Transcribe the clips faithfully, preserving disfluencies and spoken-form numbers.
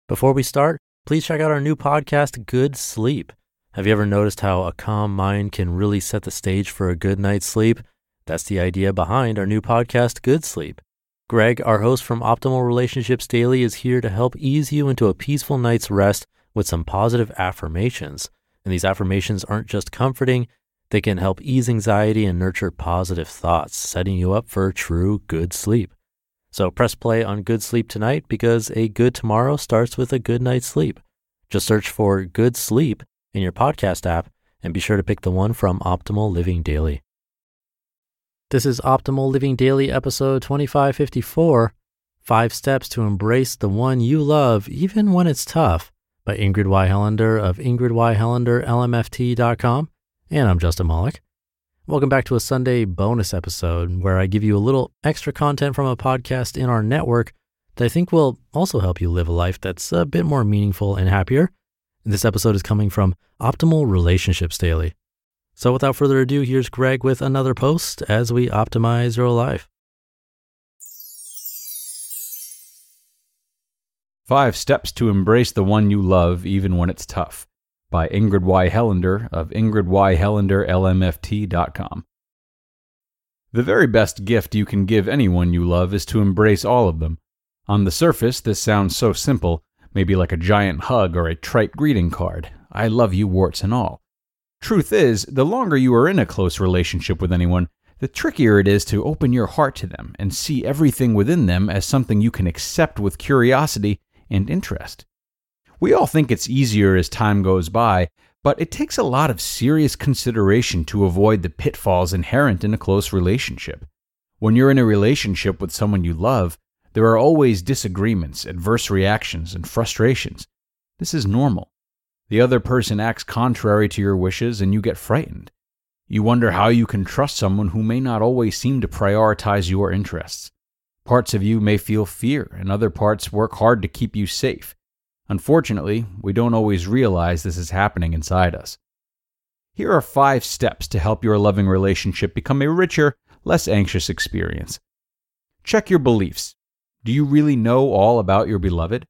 Before we start, please check out our new podcast, Good Sleep. Have you ever noticed how a calm mind can really set the stage for a good night's sleep? That's the idea behind our new podcast, Good Sleep. Greg, our host from Optimal Relationships Daily, is here to help ease you into a peaceful night's rest with some positive affirmations. And these affirmations aren't just comforting, they can help ease anxiety and nurture positive thoughts, setting you up for true good sleep. So press play on Good Sleep tonight because a good tomorrow starts with a good night's sleep. Just search for Good Sleep in your podcast app and be sure to pick the one from Optimal Living Daily. This is Optimal Living Daily episode twenty-five fifty-four, Five Steps to Embrace the One You Love Even When It's Tough, by Ingrid Y. Helander of ingrid y helander l m f t dot com. And I'm Justin Malik. Welcome back to a Sunday bonus episode where I give you a little extra content from a podcast in our network that I think will also help you live a life that's a bit more meaningful and happier. This episode is coming from Optimal Relationships Daily. So without further ado, here's Greg with another post as we optimize your life. Five Steps to Embrace the One You Love Even When It's Tough, by Ingrid Y. Helander of ingrid y helander l m f t dot com. The very best gift you can give anyone you love is to embrace all of them. On the surface, this sounds so simple, maybe like a giant hug or a trite greeting card. I love you, warts and all. Truth is, the longer you are in a close relationship with anyone, the trickier it is to open your heart to them and see everything within them as something you can accept with curiosity and interest. We all think it's easier as time goes by, but it takes a lot of serious consideration to avoid the pitfalls inherent in a close relationship. When you're in a relationship with someone you love, there are always disagreements, adverse reactions, and frustrations. This is normal. The other person acts contrary to your wishes and you get frightened. You wonder how you can trust someone who may not always seem to prioritize your interests. Parts of you may feel fear, and other parts work hard to keep you safe. Unfortunately, we don't always realize this is happening inside us. Here are five steps to help your loving relationship become a richer, less anxious experience. Check your beliefs. Do you really know all about your beloved?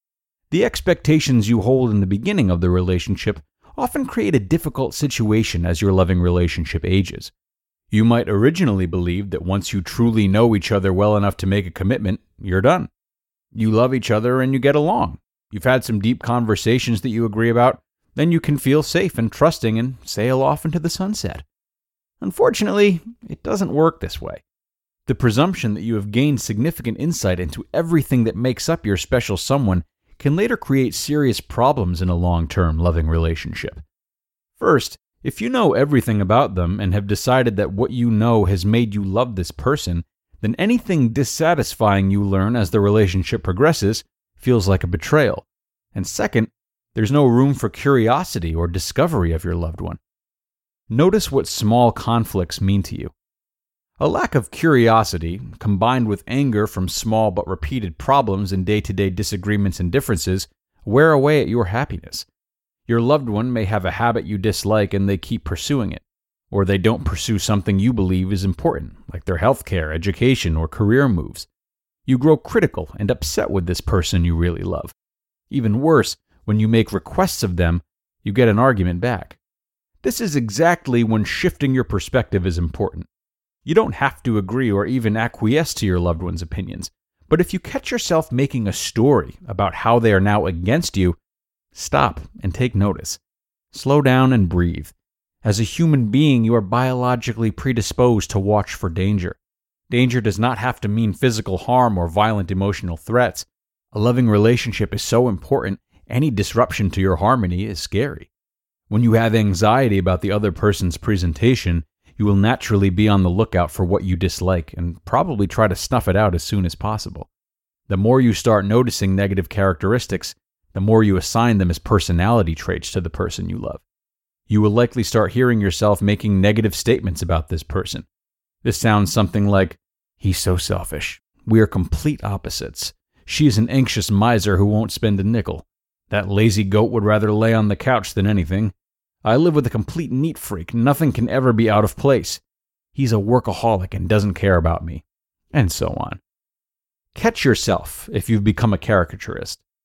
The expectations you hold in the beginning of the relationship often create a difficult situation as your loving relationship ages. You might originally believe that once you truly know each other well enough to make a commitment, you're done. You love each other and you get along. You've had some deep conversations that you agree about, then you can feel safe and trusting and sail off into the sunset. Unfortunately, it doesn't work this way. The presumption that you have gained significant insight into everything that makes up your special someone can later create serious problems in a long-term loving relationship. First, if you know everything about them and have decided that what you know has made you love this person, then anything dissatisfying you learn as the relationship progresses feels like a betrayal. And second, there's no room for curiosity or discovery of your loved one. Notice what small conflicts mean to you. A lack of curiosity, combined with anger from small but repeated problems and day-to-day disagreements and differences, wear away at your happiness. Your loved one may have a habit you dislike and they keep pursuing it, or they don't pursue something you believe is important, like their healthcare, education, or career moves. You grow critical and upset with this person you really love. Even worse, when you make requests of them, you get an argument back. This is exactly when shifting your perspective is important. You don't have to agree or even acquiesce to your loved one's opinions, but if you catch yourself making a story about how they are now against you, stop and take notice. Slow down and breathe. As a human being, you are biologically predisposed to watch for danger. Danger does not have to mean physical harm or violent emotional threats. A loving relationship is so important, any disruption to your harmony is scary. When you have anxiety about the other person's presentation, you will naturally be on the lookout for what you dislike and probably try to snuff it out as soon as possible. The more you start noticing negative characteristics, the more you assign them as personality traits to the person you love. You will likely start hearing yourself making negative statements about this person. This sounds something like, "He's so selfish. We are complete opposites. She is an anxious miser who won't spend a nickel. That lazy goat would rather lay on the couch than anything. I live with a complete neat freak. Nothing can ever be out of place. He's a workaholic and doesn't care about me." And so on. Catch yourself if you've become a caricaturist.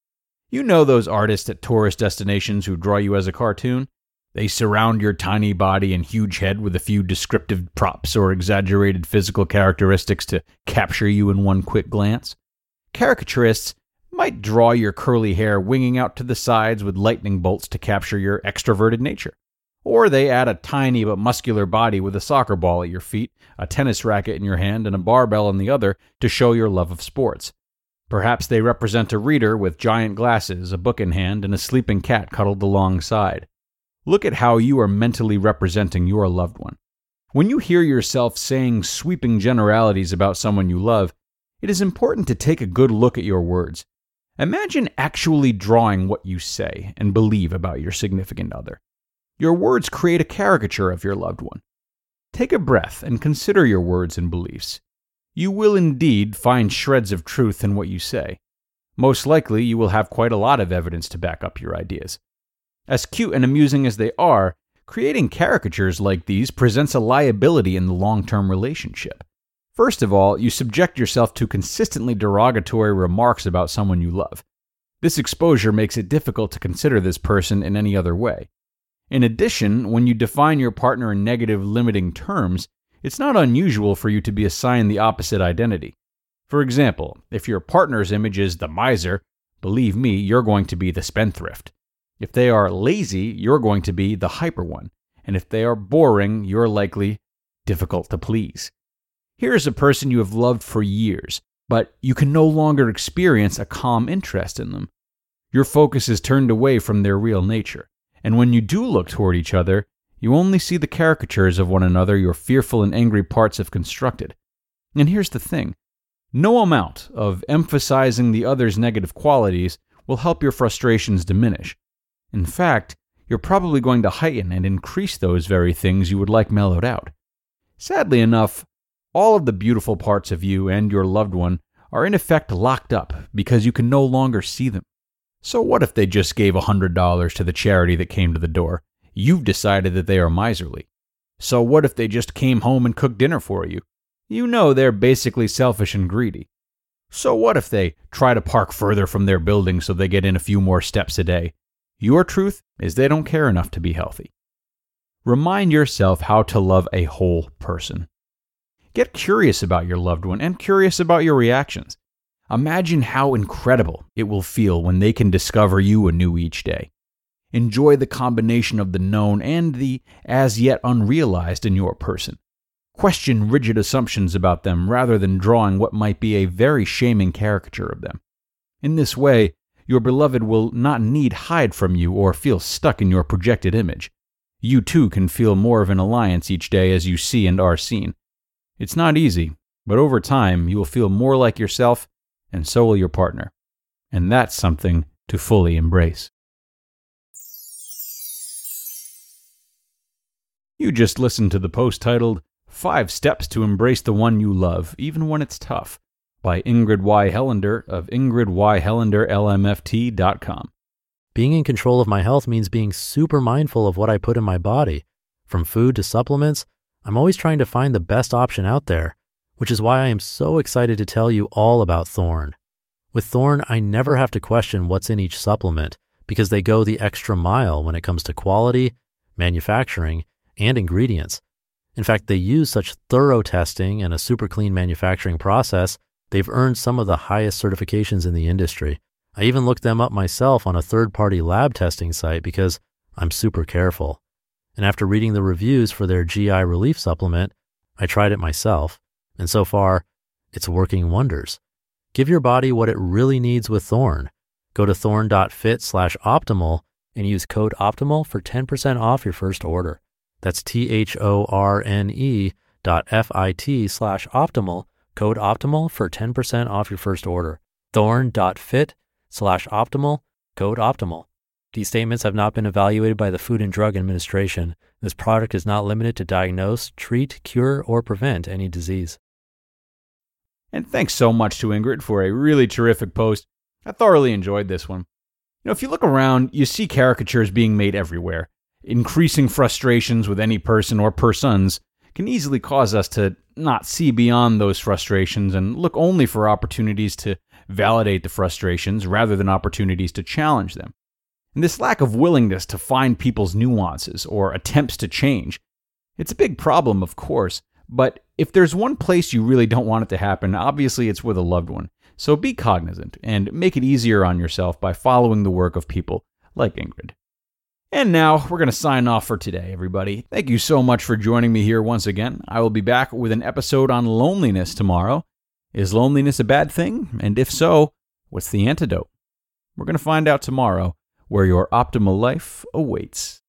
You know those artists at tourist destinations who draw you as a cartoon? They surround your tiny body and huge head with a few descriptive props or exaggerated physical characteristics to capture you in one quick glance. Caricaturists might draw your curly hair winging out to the sides with lightning bolts to capture your extroverted nature. Or they add a tiny but muscular body with a soccer ball at your feet, a tennis racket in your hand, and a barbell in the other to show your love of sports. Perhaps they represent a reader with giant glasses, a book in hand, and a sleeping cat cuddled alongside. Look at how you are mentally representing your loved one. When you hear yourself saying sweeping generalities about someone you love, it is important to take a good look at your words. Imagine actually drawing what you say and believe about your significant other. Your words create a caricature of your loved one. Take a breath and consider your words and beliefs. You will indeed find shreds of truth in what you say. Most likely, you will have quite a lot of evidence to back up your ideas. As cute and amusing as they are, creating caricatures like these presents a liability in the long-term relationship. First of all, you subject yourself to consistently derogatory remarks about someone you love. This exposure makes it difficult to consider this person in any other way. In addition, when you define your partner in negative, limiting terms, it's not unusual for you to be assigned the opposite identity. For example, if your partner's image is the miser, believe me, you're going to be the spendthrift. If they are lazy, you're going to be the hyper one. And if they are boring, you're likely difficult to please. Here is a person you have loved for years, but you can no longer experience a calm interest in them. Your focus is turned away from their real nature. And when you do look toward each other, you only see the caricatures of one another your fearful and angry parts have constructed. And here's the thing. No amount of emphasizing the other's negative qualities will help your frustrations diminish. In fact, you're probably going to heighten and increase those very things you would like mellowed out. Sadly enough, all of the beautiful parts of you and your loved one are in effect locked up because you can no longer see them. So what if they just gave one hundred dollars to the charity that came to the door? You've decided that they are miserly. So what if they just came home and cooked dinner for you? You know they're basically selfish and greedy. So what if they try to park further from their building so they get in a few more steps a day? Your truth is they don't care enough to be healthy. Remind yourself how to love a whole person. Get curious about your loved one and curious about your reactions. Imagine how incredible it will feel when they can discover you anew each day. Enjoy the combination of the known and the as yet unrealized in your person. Question rigid assumptions about them rather than drawing what might be a very shaming caricature of them. In this way, your beloved will not need hide from you or feel stuck in your projected image. You too can feel more of an alliance each day as you see and are seen. It's not easy, but over time you will feel more like yourself, and so will your partner. And that's something to fully embrace. You just listened to the post titled, Five Steps to Embrace the One You Love, Even When It's Tough, by Ingrid Y. Hellender of ingrid y hellender l m f t dot com. Being in control of my health means being super mindful of what I put in my body. From food to supplements, I'm always trying to find the best option out there, which is why I am so excited to tell you all about Thorne. With Thorne, I never have to question what's in each supplement because they go the extra mile when it comes to quality, manufacturing, and ingredients. In fact, they use such thorough testing and a super clean manufacturing process, they've earned some of the highest certifications in the industry. I even looked them up myself on a third-party lab testing site because I'm super careful. And after reading the reviews for their G I relief supplement, I tried it myself. And so far, it's working wonders. Give your body what it really needs with Thorne. Go to thorne.fit slash optimal and use code OPTIMAL for ten percent off your first order. That's T-H-O-R-N-E dot F-I-T slash optimal, code OPTIMAL for ten percent off your first order. Thorne.fit slash optimal, code OPTIMAL. These statements have not been evaluated by the Food and Drug Administration. This product is not limited to diagnose, treat, cure, or prevent any disease. And thanks so much to Ingrid for a really terrific post. I thoroughly enjoyed this one. You know, if you look around, you see caricatures being made everywhere. Increasing frustrations with any person or persons can easily cause us to not see beyond those frustrations and look only for opportunities to validate the frustrations rather than opportunities to challenge them. And this lack of willingness to find people's nuances or attempts to change, it's a big problem, of course, but if there's one place you really don't want it to happen, obviously it's with a loved one. So be cognizant and make it easier on yourself by following the work of people like Ingrid. And now we're going to sign off for today, everybody. Thank you so much for joining me here once again. I will be back with an episode on loneliness tomorrow. Is loneliness a bad thing? And if so, what's the antidote? We're going to find out tomorrow, where your optimal life awaits.